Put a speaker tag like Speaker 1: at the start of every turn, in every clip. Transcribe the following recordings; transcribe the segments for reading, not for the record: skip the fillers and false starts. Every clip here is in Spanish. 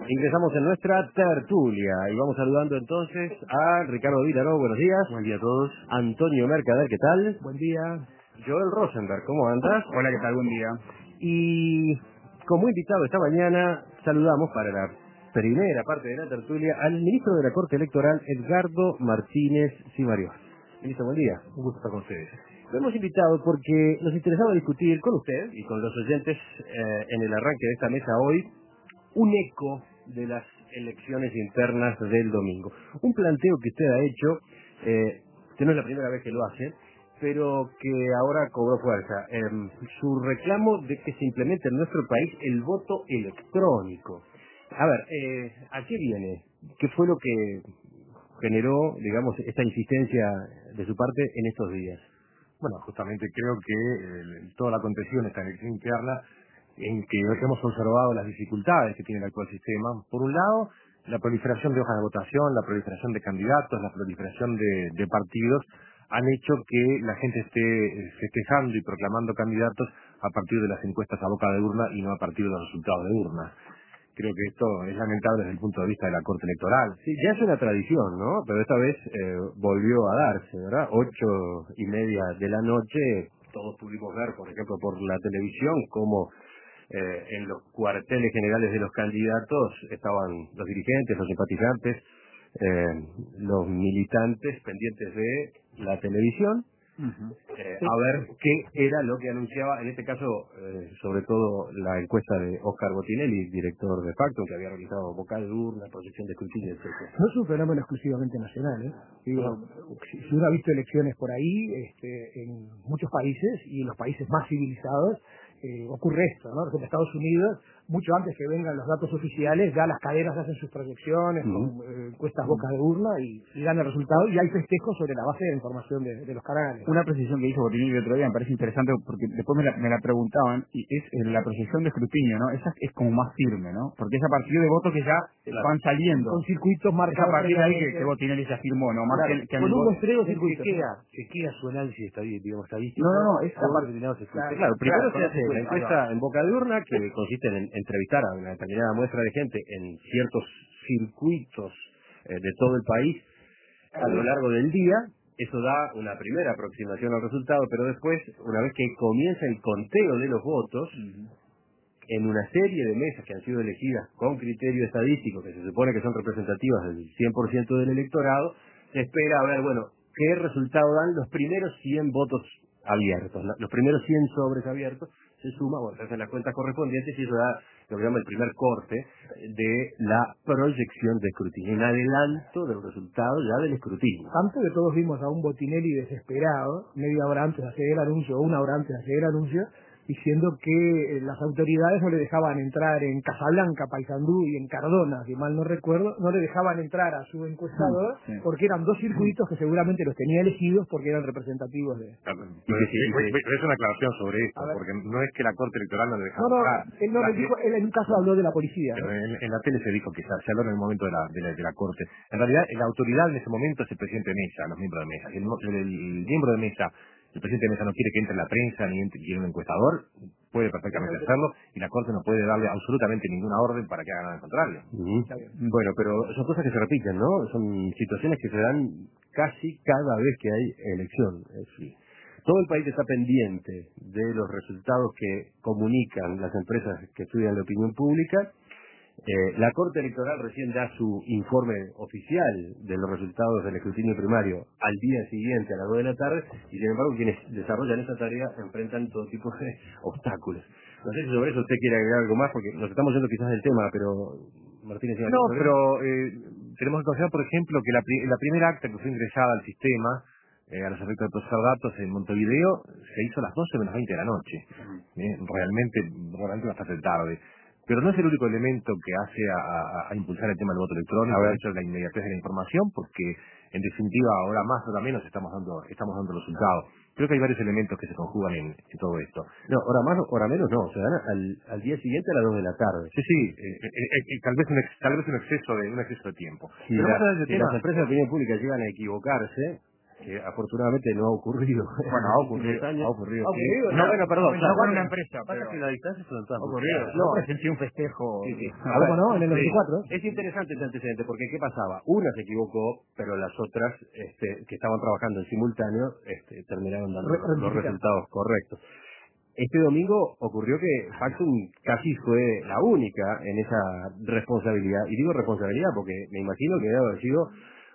Speaker 1: Ingresamos en nuestra tertulia y vamos saludando entonces a Ricardo Vilaró, buenos días.
Speaker 2: Buen día a todos.
Speaker 1: Antonio Mercader, ¿qué tal?
Speaker 3: Buen día.
Speaker 1: Joel Rosenberg, ¿cómo andas?
Speaker 2: Hola, ¿qué tal? Buen día.
Speaker 1: Y como invitado esta mañana, saludamos para la primera parte de la tertulia al ministro de la Corte Electoral, Edgardo Martínez Cimariós. Ministro, buen día.
Speaker 2: Un gusto estar con ustedes.
Speaker 1: Lo hemos invitado porque nos interesaba discutir con usted y con los oyentes en el arranque de esta mesa hoy un eco de las elecciones internas del domingo. Un planteo que usted ha hecho, que no es la primera vez que lo hace, pero que ahora cobró fuerza. Su reclamo de que se implemente en nuestro país el voto electrónico. A ver, ¿a qué viene? ¿Qué fue lo que generó, digamos, esta insistencia de su parte en estos días?
Speaker 2: Bueno, justamente creo que todo lo acontecido en esta elección interna, en que hemos observado las dificultades que tiene el actual sistema. Por un lado, la proliferación de hojas de votación, la proliferación de candidatos, la proliferación de partidos, han hecho que la gente esté festejando y proclamando candidatos a partir de las encuestas a boca de urna y no a partir de los resultados de urna. Creo que esto es lamentable desde el punto de vista de la Corte Electoral.
Speaker 1: Sí, ya es una tradición, ¿no? Pero esta vez volvió a darse, ¿verdad? 8:30 de la noche, todos pudimos ver, por ejemplo, por la televisión, cómo en los cuarteles generales de los candidatos estaban los dirigentes, los simpatizantes, los militantes pendientes de la televisión, a ver qué era lo que anunciaba, en este caso, sobre todo la encuesta de Oscar Botinelli, director de Factum, que había realizado vocal de urna, proyección de escrutinio, etc.
Speaker 3: No es un fenómeno exclusivamente nacional, ¿eh? Digo, si uno ha visto elecciones por ahí, en muchos países y en los países más civilizados, ocurre esto, ¿no? Por ejemplo, en Estados Unidos, mucho antes que vengan los datos oficiales, ya las cadenas hacen sus proyecciones con encuestas boca de urna y dan el resultado, y hay festejos sobre la base de la información de los canales.
Speaker 2: Una precisión que hizo Botinelli el otro día me parece interesante porque después me la preguntaban, y es la proyección de escrutinio, ¿no? Esa es como más firme, ¿no? Porque es a partir de votos que ya van saliendo.
Speaker 3: Con circuitos
Speaker 2: Es
Speaker 3: marcados.
Speaker 2: a partir de ahí que Botinelli ya firmó, ¿no? Más
Speaker 3: Claro,
Speaker 2: que
Speaker 3: con un muestreo
Speaker 1: Se
Speaker 3: circuito.
Speaker 1: queda su análisis estadístico.
Speaker 2: No, es
Speaker 1: con determinados efectos. Claro, primero se hace la encuesta en boca de urna, que consiste en entrevistar a una determinada muestra de gente en ciertos circuitos de todo el país a lo largo del día. Eso da una primera aproximación al resultado, pero después, una vez que comienza el conteo de los votos, en una serie de mesas que han sido elegidas con criterio estadístico, que se supone que son representativas del 100% del electorado, se espera a ver, bueno, qué resultado dan los primeros 100 votos abiertos, los primeros 100 sobres abiertos, se suma, bueno, se hacen las cuentas correspondientes y eso da lo que llama el primer corte de la proyección de escrutinio, en adelanto del resultado ya del escrutinio.
Speaker 3: Antes de todos vimos a un Botinelli desesperado, media hora antes de hacer el anuncio, o una hora antes de hacer el anuncio, diciendo que las autoridades no le dejaban entrar en Casablanca, Paysandú y en Cardona, si mal no recuerdo, no le dejaban entrar a su encuestador porque eran dos circuitos que seguramente los tenía elegidos porque eran representativos de...
Speaker 2: Es una aclaración sobre esto, porque no es que la Corte Electoral no le dejaba entrar.
Speaker 3: Él no me dijo, él en un caso habló de la policía.
Speaker 2: Pero en la tele se dijo que se habló en el momento de la Corte. En realidad, la autoridad en ese momento es el presidente de mesa, los miembros de mesa. Si el miembro de mesa, el presidente de mesa no quiere que entre la prensa ni quiere un encuestador, puede perfectamente hacerlo y la Corte no puede darle absolutamente ninguna orden para que haga nada al contrario.
Speaker 1: Bueno, pero son cosas que se repiten, ¿no? Son situaciones que se dan casi cada vez que hay elección. Todo el país está pendiente de los resultados que comunican las empresas que estudian la opinión pública. La Corte Electoral recién da su informe oficial de los resultados del escrutinio primario al día siguiente a las 2 de la tarde, y sin embargo quienes desarrollan esa tarea enfrentan todo tipo de obstáculos. No sé si sobre eso usted quiere agregar algo más, porque nos estamos yendo quizás del tema, pero Martínez...
Speaker 2: No, pero tenemos que considerar, por ejemplo, que la primera acta que fue ingresada al sistema, a los efectos de procesar datos en Montevideo, se hizo a las 12 menos 20 de la noche. Realmente bastante tarde. Pero no es el único elemento que hace a impulsar el tema del voto electrónico, de hecho la inmediatez de la información, porque en definitiva ahora más o menos estamos dando resultados. Creo que hay varios elementos que se conjugan en todo esto.
Speaker 1: No, hora más, hora menos no, se dan al día siguiente a las 2 de la tarde.
Speaker 2: Sí, tal vez un exceso de tiempo.
Speaker 1: Si las empresas de opinión pública llegan a equivocarse, que afortunadamente no ha ocurrido.
Speaker 4: Bueno, ha ocurrido.
Speaker 1: No, bueno, perdón.
Speaker 4: No con una empresa,
Speaker 1: pasa
Speaker 4: pero
Speaker 1: que la distancia es
Speaker 4: ha ocurrido.
Speaker 1: No,
Speaker 4: presencié un festejo.
Speaker 1: sí.
Speaker 3: ¿Cómo no? En el 94.
Speaker 1: Es interesante este antecedente, porque ¿qué pasaba? Una se equivocó, pero las otras, que estaban trabajando en simultáneo, terminaron dando los resultados correctos. Este domingo ocurrió que Factum casi fue la única en esa responsabilidad. Y digo responsabilidad porque me imagino que debe haber sido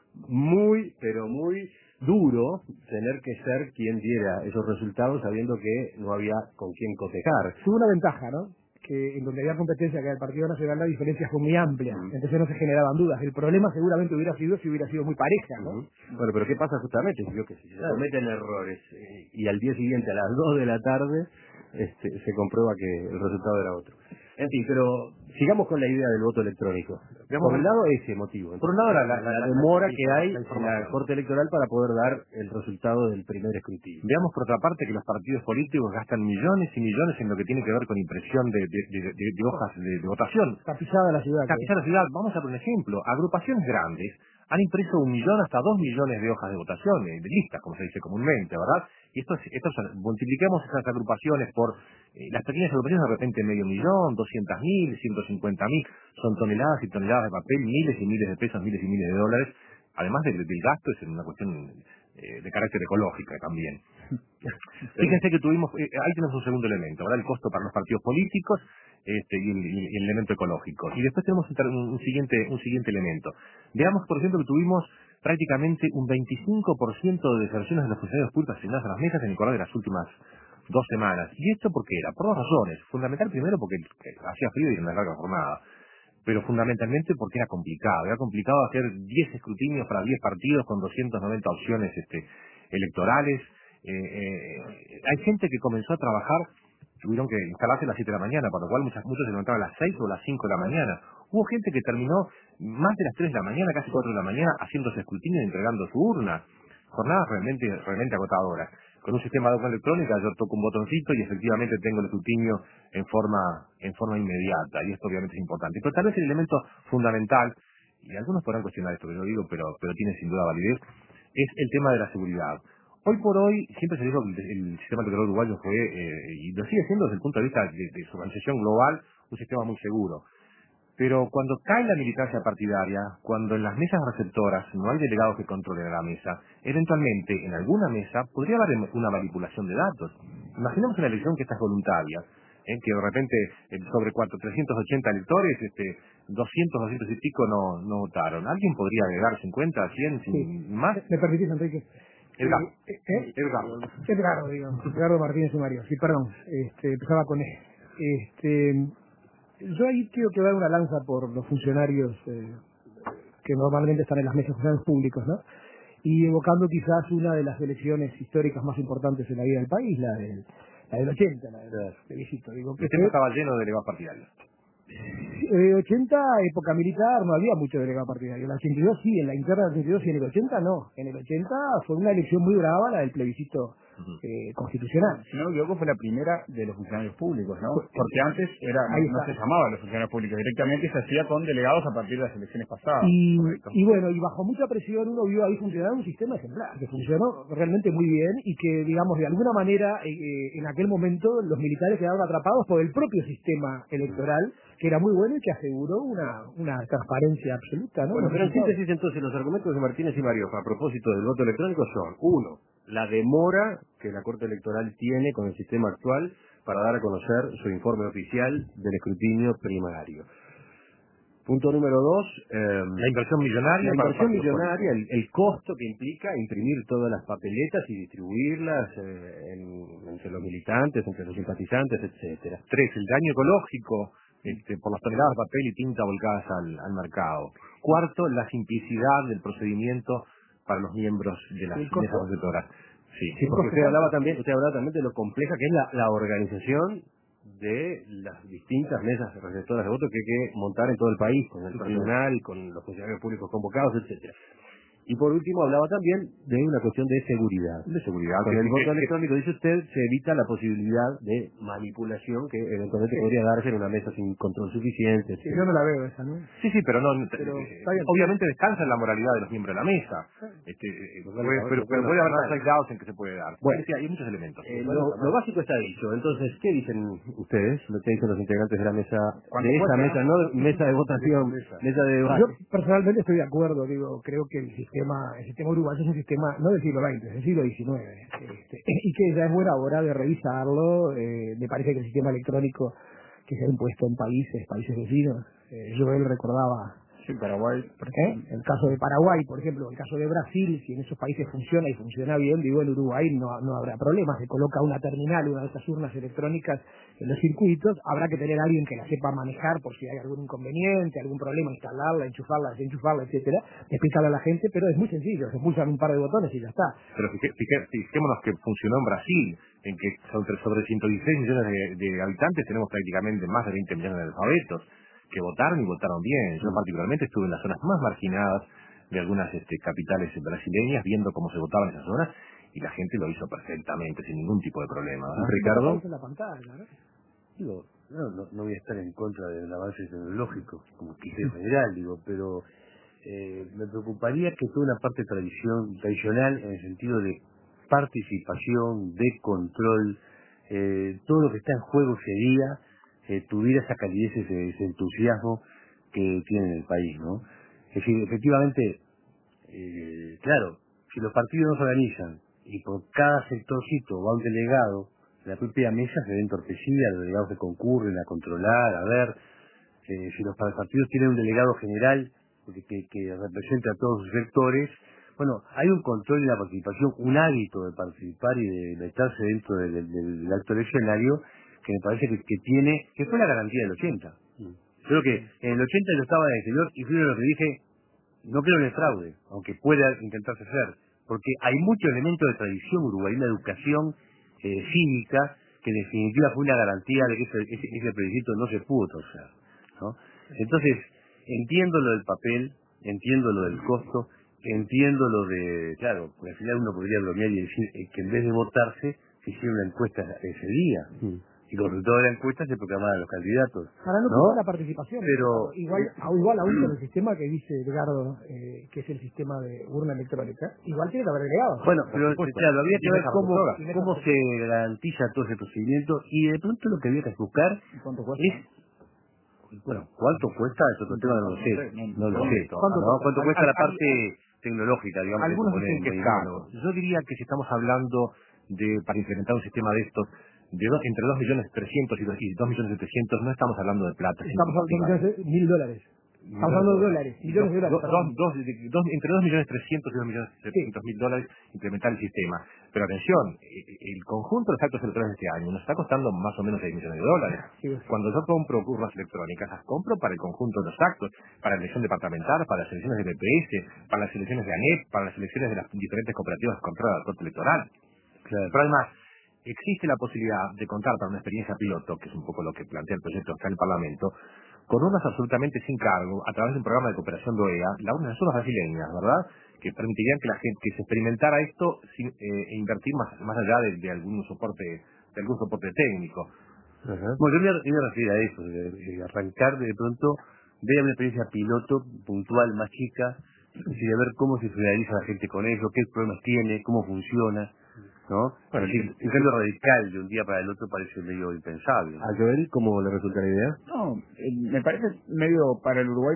Speaker 1: muy, pero muy duro tener que ser quien diera esos resultados sabiendo que no había con quién cotejar.
Speaker 3: Tuvo una ventaja, ¿no? Que en donde había competencia, que era el Partido Nacional, la diferencia fue muy amplia. Entonces no se generaban dudas. El problema seguramente hubiera sido si hubiera sido muy pareja, ¿no?
Speaker 1: Bueno, pero ¿qué pasa justamente? Si se cometen errores y al día siguiente a las 2 de la tarde se comprueba que el resultado era otro. En fin, pero sigamos con la idea del voto electrónico. Por un lado, ese motivo.
Speaker 2: Por un lado,
Speaker 1: la demora que hay en la Corte Electoral para poder dar el resultado del primer escrutinio.
Speaker 2: Veamos por otra parte que los partidos políticos gastan millones y millones en lo que tiene que ver con impresión de hojas de votación.
Speaker 3: Tapizada la ciudad.
Speaker 2: Tapizada la ciudad. Vamos a poner un ejemplo. Agrupaciones grandes han impreso 1 millón hasta 2 millones de hojas de votación, de listas, como se dice comúnmente, ¿verdad? Y multiplicamos esas agrupaciones por las pequeñas agrupaciones, de repente 500.000, 200.000, 150.000, son toneladas y toneladas de papel, miles y miles de pesos, miles y miles de dólares, además del gasto, es una cuestión de carácter ecológica también. Fíjense que ahí tenemos un segundo elemento, ¿verdad? El costo para los partidos políticos y el elemento ecológico. Y después tenemos un siguiente elemento. Veamos, por ejemplo, que tuvimos prácticamente un 25% de deserciones de los funcionarios públicos asignados a las mesas en el correr de las últimas 2 semanas. ¿Y esto por qué era? Por 2 razones. Fundamental, primero, porque hacía frío y era una larga jornada. Pero fundamentalmente porque era complicado. Era complicado hacer 10 escrutinios para 10 partidos con 290 opciones electorales. Hay gente que comenzó a trabajar, tuvieron que instalarse a las 7 de la mañana, por lo cual muchos se levantaban a las 6 o a las 5 de la mañana. Hubo gente que terminó más de las 3 de la mañana, casi 4 de la mañana, haciendo ese escrutinio y entregando su urna. Jornadas realmente agotadoras. Con un sistema de urna electrónica yo toco un botoncito y efectivamente tengo el escrutinio en forma inmediata, y esto obviamente es importante. Pero tal vez el elemento fundamental, y algunos podrán cuestionar esto que yo digo, pero tiene sin duda validez, es el tema de la seguridad. Hoy por hoy, siempre se dijo que el sistema electoral uruguayo fue, y lo sigue siendo desde el punto de vista de su organización global, un sistema muy seguro. Pero cuando cae la militancia partidaria, cuando en las mesas receptoras no hay delegados que controlen la mesa, eventualmente en alguna mesa podría haber una manipulación de datos. Imaginemos una elección que esta es voluntaria, que de repente sobre 380 electores, 200 y pico no votaron. ¿Alguien podría agregar 50, 100, sin más?
Speaker 3: ¿Me permitís, Enrique? Edgardo Martínez Sumario. Sí, perdón. Empezaba con yo ahí quiero que dar una lanza por los funcionarios que normalmente están en las mesas de funcionarios públicos, ¿no? Y evocando quizás una de las elecciones históricas más importantes en la vida del país, la del 80, la del plebiscito. Digo,
Speaker 2: el tema estaba lleno de delegados partidarios.
Speaker 3: 80, época militar, no había mucho delegado partidario. En el 82 sí, en la interna del 82 sí, en el 80 no. En el 80 fue una elección muy brava la del plebiscito constitucional.
Speaker 4: Si no me equivoco, fue la primera de los funcionarios públicos, ¿no? Porque antes no se llamaba los funcionarios públicos, directamente se hacía con delegados a partir de las elecciones pasadas.
Speaker 3: Y bueno, y bajo mucha presión uno vio ahí funcionar un sistema ejemplar, que funcionó realmente muy bien y que, digamos, de alguna manera, en aquel momento los militares quedaron atrapados por el propio sistema electoral, que era muy bueno y que aseguró una transparencia absoluta, ¿no?
Speaker 1: Bueno, pero en síntesis entonces los argumentos de Martínez y Mario a propósito del voto electrónico son: 1, la demora que la Corte Electoral tiene con el sistema actual para dar a conocer su informe oficial del escrutinio primario. Punto número 2,
Speaker 2: la inversión millonaria.
Speaker 1: El costo que implica imprimir todas las papeletas y distribuirlas entre los militantes, entre los simpatizantes, etcétera.
Speaker 2: 3, el daño ecológico por las toneladas de papel y tinta volcadas al mercado. 4, la simplicidad del procedimiento para los miembros de las mesas receptoras.
Speaker 1: Sí, porque usted hablaba también de lo compleja que es la organización de las distintas mesas receptoras de voto que hay que montar en todo el país, con el personal, con los funcionarios públicos convocados, etcétera. Y por último hablaba también de una cuestión de seguridad.
Speaker 2: De seguridad.
Speaker 1: Con el voto electrónico, dice usted, se evita la posibilidad de manipulación que eventualmente podría darse en una mesa sin control suficiente.
Speaker 3: Sí, yo no la veo esa, ¿no?
Speaker 2: Sí, pero no.
Speaker 3: Pero
Speaker 2: obviamente descansa en la moralidad de los miembros de la mesa. Pero puede haber casos aislados en que se puede dar.
Speaker 1: Bueno,
Speaker 2: hay muchos elementos.
Speaker 1: Lo básico está dicho. Entonces, ¿qué dicen ustedes? Lo que dicen los integrantes de la mesa, mesa, no mesa de votación, mesa de debate.
Speaker 3: Yo personalmente estoy de acuerdo, creo que el sistema uruguayo es un sistema no del siglo XX, es del siglo XIX, y que ya es buena hora de revisarlo. Me parece que el sistema electrónico que se ha impuesto en países vecinos, Joel recordaba
Speaker 4: Paraguay,
Speaker 3: el caso de Paraguay, por ejemplo, el caso de Brasil, si en esos países funciona y funciona bien, en Uruguay no habrá problemas. Se coloca una terminal, una de esas urnas electrónicas en los circuitos, habrá que tener a alguien que la sepa manejar por si hay algún inconveniente, algún problema, instalarla, enchufarla, desenchufarla, etcétera, explicarle a la gente, pero es muy sencillo, se pulsan un par de botones y ya está.
Speaker 2: Pero fijémonos que funcionó en Brasil, en que sobre 116 millones de habitantes tenemos prácticamente más de 20 millones de analfabetos que votaron y votaron bien. Yo particularmente estuve en las zonas más marginadas de algunas capitales brasileñas viendo cómo se votaba en esas zonas y la gente lo hizo perfectamente, sin ningún tipo de problema.
Speaker 1: Ricardo.
Speaker 3: En la pantalla, ¿no?
Speaker 5: Digo, no voy a estar en contra del avance tecnológico, como quise general, pero me preocuparía que toda una parte tradicional en el sentido de participación, de control, todo lo que está en juego ese día, tuviera esa calidez, ese entusiasmo que tiene en el país, ¿no? Es decir, efectivamente, claro, si los partidos no se organizan y por cada sectorcito va un delegado, la propia mesa se ve entorpecida, los delegados que concurren a controlar, a ver, si los partidos tienen un delegado general que represente a todos sus sectores, bueno, hay un control y la participación, un hábito de participar y de meterse dentro del acto eleccionario que me parece que fue la garantía del 80. Creo que en el 80 yo estaba en el exterior y fui lo que dije, no creo en el fraude, aunque pueda intentarse hacer, porque hay muchos elementos de tradición uruguayana, de educación cívica, que en definitiva fue una garantía de que ese plebiscito no se pudo torcer, ¿no? Entonces, entiendo lo del papel, entiendo lo del costo, entiendo lo de, claro, porque al final uno podría bromear y decir que en vez de votarse, se hiciera una encuesta ese día. Y con el resultado de la encuesta se proclamaban los candidatos.
Speaker 3: Para no quitar la participación.
Speaker 5: Pero
Speaker 3: igual aún con el sistema que dice Edgardo, que es el sistema de urna electrónica, igual tiene que haber delegados.
Speaker 5: Bueno, pero claro, había que ver cómo se garantiza todo ese procedimiento y de pronto lo que había que buscar es, bueno, ¿cuánto cuesta? Es otro tema, no lo sé. ¿Cuánto cuesta la parte tecnológica, digamos?
Speaker 2: Algunos dicen que es caro. Yo diría que si estamos hablando para implementar un sistema de estos, entre 2.300.000 y 2.700.000, no estamos hablando de plata.
Speaker 3: Estamos hablando de $1.000. Estamos hablando de dólares, millones de dólares.
Speaker 2: Entre 2.300.000 y 2.700.000 dólares implementar el sistema. Pero atención, el conjunto de los actos electorales de este año nos está costando más o menos 6 millones de dólares.
Speaker 3: Sí.
Speaker 2: Cuando yo compro urnas electrónicas, las compro para el conjunto de los actos, para la elección departamental, para las elecciones de BPS, para las elecciones de ANEP, para las elecciones de las diferentes cooperativas que controlan la Corte Electoral. Claro. Pero además, existe la posibilidad de contar para una experiencia piloto, que es un poco lo que plantea el proyecto que está en el Parlamento, con urnas absolutamente sin cargo, a través de un programa de cooperación de OEA, las urnas brasileñas, ¿verdad?, que permitirían que la gente que se experimentara esto sin invertir más allá de algún soporte técnico.
Speaker 5: Bueno, yo me iba a referir a eso, de arrancar de pronto, ver una experiencia piloto, puntual, más chica, y de ver cómo se solidariza la gente con eso, qué problemas tiene, cómo funciona, ¿no? Bueno, un cambio radical de un día para el otro parece medio impensable.
Speaker 1: ¿A Joel cómo le resulta la idea?
Speaker 4: No, me parece para el Uruguay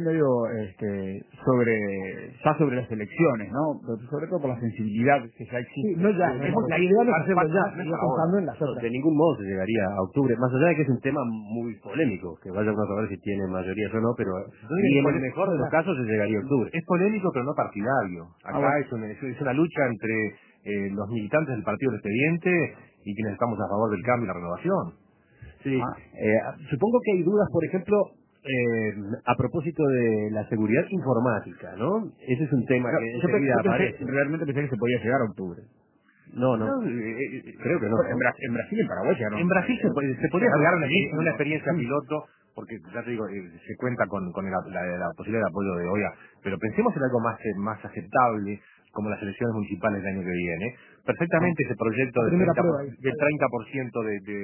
Speaker 4: sobre las elecciones, ¿no? Pero sobre todo por la sensibilidad que ya existe.
Speaker 3: Sí, la idea no es hacerlo ya, pensando en las otras.
Speaker 1: De ningún modo se llegaría a octubre, más allá de que es un tema muy polémico, que vaya uno a saber si tiene mayoría o no, pero y en el mejor de los casos se llegaría a octubre.
Speaker 2: Es polémico pero no partidario. Acá es una lucha entre los militantes del Partido del Expediente y quienes estamos a favor del cambio y la renovación.
Speaker 1: Sí. Supongo que hay dudas, por ejemplo, a propósito de la seguridad informática, ¿no? Ese es un tema que enseguida aparece.
Speaker 4: Realmente pensé que se podía llegar a octubre.
Speaker 1: No, creo que no.
Speaker 4: En Brasil y en Paraguay llegaron.
Speaker 2: En Brasil se podía llegar a una experiencia piloto porque ya te digo, se cuenta con la posibilidad de apoyo de OEA, pero pensemos en algo más aceptable, como las elecciones municipales del año que viene. Perfectamente ese proyecto del 30%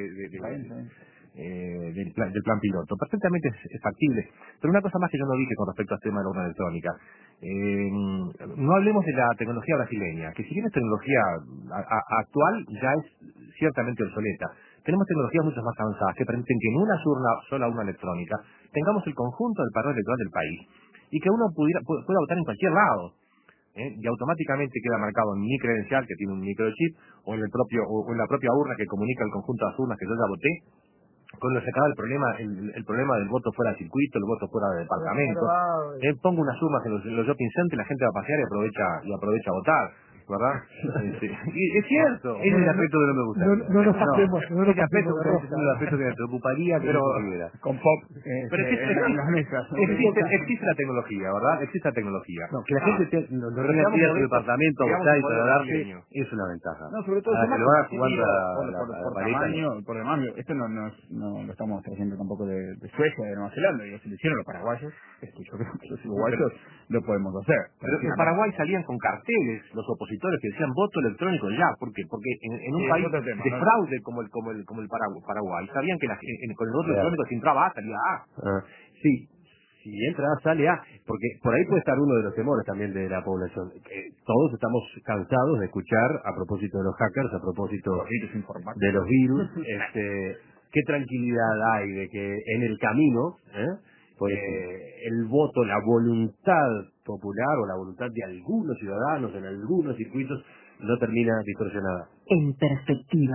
Speaker 2: del plan piloto, perfectamente es factible. Pero una cosa más que yo no dije con respecto al tema de la urna electrónica, no hablemos de la tecnología brasileña, que si bien es tecnología actual, ya es ciertamente obsoleta. Tenemos tecnologías mucho más avanzadas que permiten que en una sola urna electrónica tengamos el conjunto del padrón electoral del país y que uno pueda votar en cualquier lado. Y automáticamente queda marcado en mi credencial, que tiene un microchip, o en la propia urna que comunica el conjunto de las urnas que yo ya voté, con lo que se acaba el problema del voto fuera de circuito, el voto fuera de departamento. Pongo unas urnas en los shopping centers y la gente va a pasear y aprovecha a votar, ¿verdad? Y es cierto. Ese es el aspecto que no me gusta.
Speaker 3: No nos pasemos.
Speaker 2: Ese aspecto es el aspecto que me preocuparía, pero
Speaker 4: con pop
Speaker 2: pero
Speaker 4: en las mesas.
Speaker 2: Existe la tecnología, ¿verdad? Existe la tecnología.
Speaker 5: No, que la gente no tenga que ir a su departamento a votar y trasladarse es una ventaja.
Speaker 4: No, sobre todo
Speaker 5: que lo haga jugando
Speaker 4: por tamaño, por demás. Esto no lo estamos trayendo tampoco de Suecia, de Nueva Zelanda. Si lo hicieron los paraguayos, yo creo que los uruguayos lo podemos hacer.
Speaker 2: Pero en Paraguay salían con carteles los opositores que decían voto electrónico ya. ¿Por qué? Porque en un país de fraude como el Paraguay, sabían que con el voto electrónico si entraba A salía A.
Speaker 1: Sí, si entra A sale A, porque por ahí puede estar uno de los temores también de la población. Todos estamos cansados de escuchar, a propósito de los hackers, a propósito de los virus, qué tranquilidad hay de que en el camino el voto, la voluntad popular o la voluntad de algunos ciudadanos en algunos circuitos no termina distorsionada.
Speaker 6: En perspectiva.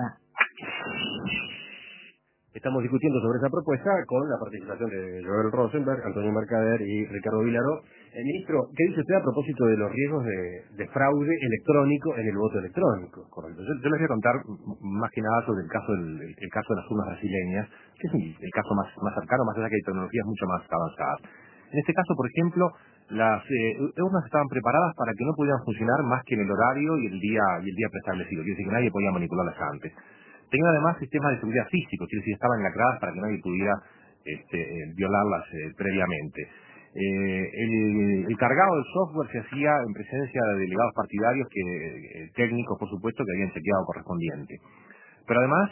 Speaker 1: Estamos discutiendo sobre esa propuesta con la participación de Joel Rosenberg, Antonio Mercader y Ricardo Vilaró. Ministro, ¿qué dice usted a propósito de los riesgos de fraude electrónico en el voto electrónico?
Speaker 2: Correcto. Yo les voy a contar más que nada sobre el caso de las urnas brasileñas, que es el caso más cercano, más allá que hay tecnologías mucho más avanzadas. En este caso, por ejemplo, las urnas estaban preparadas para que no pudieran funcionar más que en el horario y el día preestablecido, quiere decir que nadie podía manipularlas antes. Tenían además sistemas de seguridad físicos, quiere decir que estaban lacradas para que nadie pudiera violarlas previamente. El cargado del software se hacía en presencia de delegados partidarios técnicos, por supuesto, que habían chequeado correspondiente. Pero además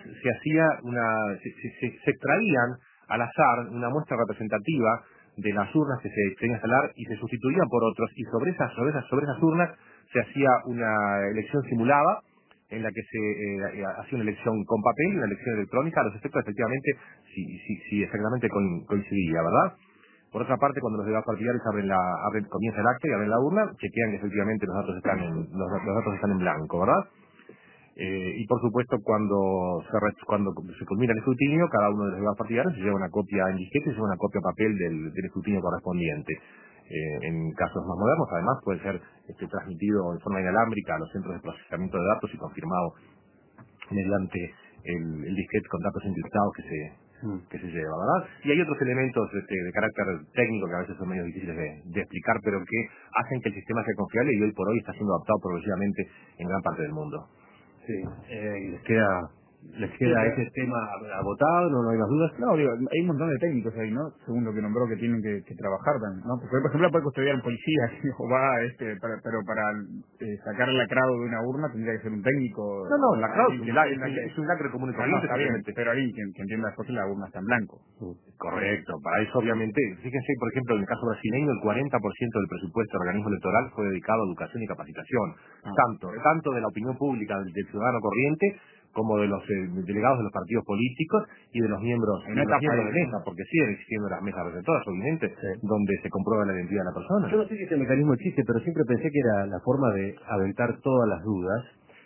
Speaker 2: se extraían al azar una muestra representativa de las urnas que se querían instalar y se sustituían por otros, y sobre esas urnas se hacía una elección simulada en la que se hacía una elección con papel y una elección electrónica, a los efectos efectivamente si exactamente coincidía, ¿verdad? Por otra parte, cuando los delegados partidarios comienza el acta y abren la urna, chequean que efectivamente los datos están en blanco, ¿verdad? Y por supuesto, cuando se culmina el escrutinio, cada uno de los delegados partidarios se lleva una copia en disquete y se lleva una copia papel del escrutinio correspondiente. En casos más modernos, además, puede ser transmitido en forma inalámbrica a los centros de procesamiento de datos y confirmado mediante el disquete con datos encriptados que se lleva, ¿verdad? Y hay otros elementos de carácter técnico que a veces son medio difíciles de explicar, pero que hacen que el sistema sea confiable y hoy por hoy está siendo adaptado progresivamente en gran parte del mundo.
Speaker 1: Sí, les queda ese tema agotado, no hay más dudas.
Speaker 4: No, digo, hay un montón de técnicos ahí, ¿no? Según lo que nombró, que tienen que trabajar también, ¿no? Porque, por ejemplo, puede custodiar un policía, pero para sacar el lacrado de una urna tendría que ser un técnico.
Speaker 2: No, el lacrado es un lacre común y corriente.
Speaker 4: Está bien, pero alguien que entienda las cosas, la urna está en blanco.
Speaker 2: Correcto, para eso obviamente, fíjense, por ejemplo, en el caso brasileño, el 40% del presupuesto del organismo electoral fue dedicado a educación y capacitación, tanto de la opinión pública del ciudadano corriente, como de los delegados de los partidos políticos y de los miembros de mesa, porque siguen existiendo las mesas receptoras, obviamente, donde se comprueba la identidad de la persona.
Speaker 1: Yo no sé si ese mecanismo existe, pero siempre pensé que era la forma de aventar todas las dudas,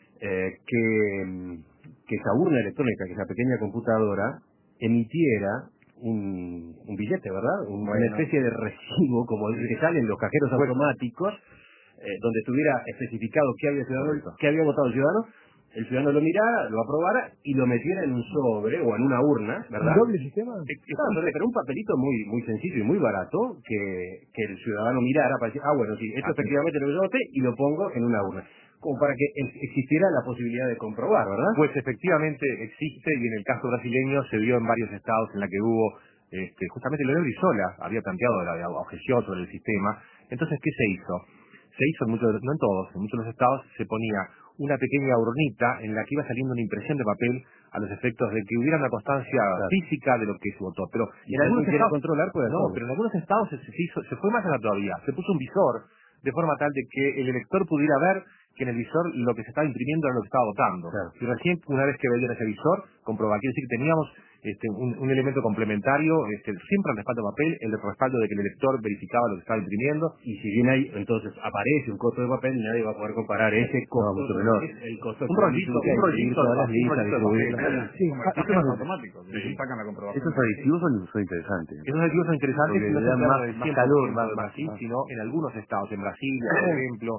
Speaker 1: que esa urna electrónica, que esa pequeña computadora, emitiera un billete, ¿verdad? Una especie de recibo, como el que salen los cajeros automáticos, donde estuviera especificado qué había votado el ciudadano lo mirara, lo aprobara y lo metiera en un sobre o en una urna, ¿verdad?
Speaker 3: ¿Un doble sistema?
Speaker 1: Pero un papelito muy sencillo y muy barato que el ciudadano mirara para decir, bueno, sí, esto efectivamente lo que yo voté y lo pongo en una urna. Como para que existiera la posibilidad de comprobar, ¿verdad?
Speaker 2: Pues efectivamente existe, y en el caso brasileño se vio en varios estados en la que hubo justamente Leonel Brizola había planteado la objeción sobre el sistema. Entonces, ¿qué se hizo? Se hizo no en todos, en muchos de los estados se ponía una pequeña urnita en la que iba saliendo una impresión de papel a los efectos de que hubiera una constancia física de lo que se votó. Pero en algunos estados controlar puede no, pero en algunos estados se fue más allá todavía. Se puso un visor de forma tal de que el elector pudiera ver que en el visor lo que se estaba imprimiendo era lo que estaba votando. Claro. Y recién, una vez que veía ese visor, comprobaba. Quiere decir que teníamos un elemento complementario, siempre al respaldo de papel, el respaldo de que el elector verificaba lo que estaba imprimiendo.
Speaker 1: Y si bien hay, entonces aparece un costo de papel, nadie va a poder comparar ese costo.
Speaker 2: Mucho menor.
Speaker 1: El costo
Speaker 2: un rollito
Speaker 1: todas las listas,
Speaker 4: sistemas automáticos, sacan la comprobación.
Speaker 5: Estos aditivos son interesantes.
Speaker 2: Esos aditivos son interesantes,
Speaker 5: no dan más calor, más
Speaker 2: sino en algunos estados, en Brasil, por ejemplo,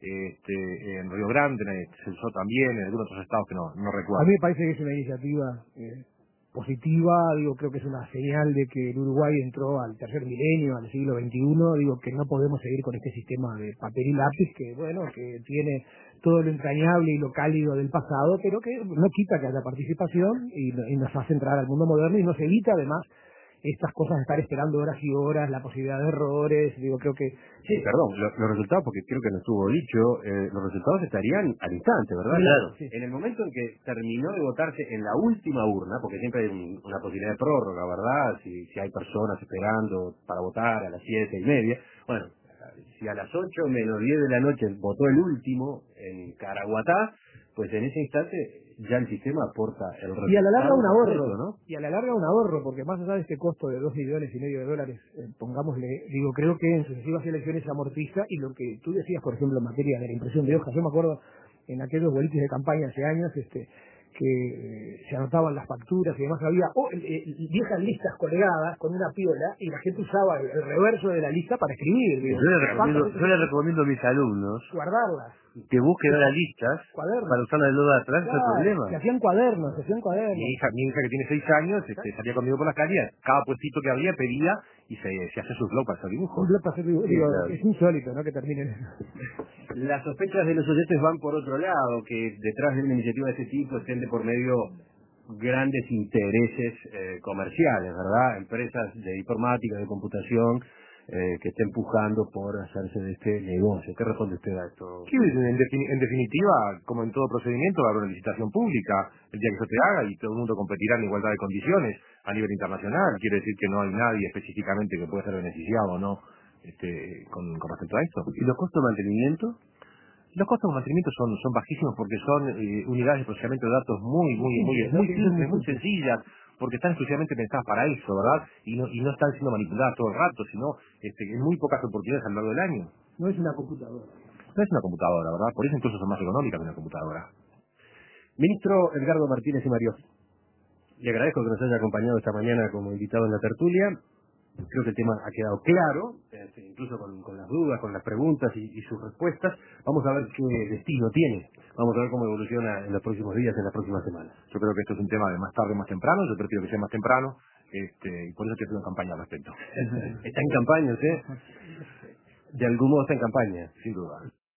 Speaker 2: en Río Grande se usó también, en algunos otros estados que no recuerdo.
Speaker 3: A mí me parece que es una iniciativa positiva, creo que es una señal de que el Uruguay entró al tercer milenio, al siglo XXI, que no podemos seguir con este sistema de papel y lápiz que tiene todo lo entrañable y lo cálido del pasado, pero que no quita que haya participación y nos hace entrar al mundo moderno y nos evita además estas cosas de estar esperando horas y horas, la posibilidad de errores, creo que...
Speaker 1: Sí, perdón, los resultados, porque creo que no estuvo dicho, los resultados estarían al instante, ¿verdad?
Speaker 3: Claro. Sí.
Speaker 1: En el momento en que terminó de votarse en la última urna, porque siempre hay una posibilidad de prórroga, ¿verdad? Si hay personas esperando para votar a las 7:30, bueno, si a las 8 menos 10 de la noche votó el último en Caraguatá, pues en ese instante ya el sistema aporta el resultado.
Speaker 3: Y a la larga un ahorro,
Speaker 1: ¿no?
Speaker 3: Y a la larga un ahorro, porque más allá de este costo de $2,5 millones, pongámosle, creo que en sucesivas elecciones se amortiza, y lo que tú decías, por ejemplo, en materia de la impresión de hojas, yo me acuerdo en aquellos boliches de campaña hace años, que se anotaban las facturas y demás, había viejas listas colgadas con una piola y la gente usaba el reverso de la lista para escribir.
Speaker 5: Yo le recomiendo a mis alumnos
Speaker 3: guardarlas,
Speaker 5: que busquen las listas
Speaker 3: cuadernos,
Speaker 5: para usarlas de nuevo de atrás, no hay problema.
Speaker 3: Se hacían cuadernos.
Speaker 2: Mi hija que tiene 6 años, salía conmigo por las calles, cada puestito que había pedía y se hacía sus blogs para hacer dibujos.
Speaker 3: Un blog para hacer dibujos. Claro. Es insólito, ¿no?, que terminen.
Speaker 1: Las sospechas de los oyentes van por otro lado, que detrás de una iniciativa de ese tipo estén de por medio grandes intereses comerciales, ¿verdad? Empresas de informática, de computación, que estén empujando por hacerse de este negocio. ¿Qué responde usted a esto?
Speaker 2: Sí, en definitiva, como en todo procedimiento, va a haber una licitación pública el día que se te haga y todo el mundo competirá en igualdad de condiciones a nivel internacional. Quiere decir que no hay nadie específicamente que pueda ser beneficiado o no con respecto a esto.
Speaker 5: ¿Y los costos de mantenimiento?
Speaker 2: Los costos de mantenimiento son bajísimos porque son unidades de procesamiento de datos muy simples, muy sencillas, porque están exclusivamente pensadas para eso, ¿verdad? Y no están siendo manipuladas todo el rato, sino en muy pocas oportunidades a lo largo del año.
Speaker 3: No es una computadora.
Speaker 2: No es una computadora, ¿verdad? Por eso incluso son más económicas que una computadora.
Speaker 1: Ministro Edgardo Martínez y Mario, le agradezco que nos haya acompañado esta mañana como invitado en la tertulia. Creo que el tema ha quedado claro, incluso con las dudas, con las preguntas y sus respuestas. Vamos a ver qué destino tiene. Vamos a ver cómo evoluciona en los próximos días, en las próximas semanas.
Speaker 2: Yo creo que esto es un tema de más tarde, más temprano. Yo prefiero que sea más temprano, y por eso estoy haciendo campaña al respecto.
Speaker 1: ¿Está en campaña usted? De algún modo está en campaña.
Speaker 2: Sin duda.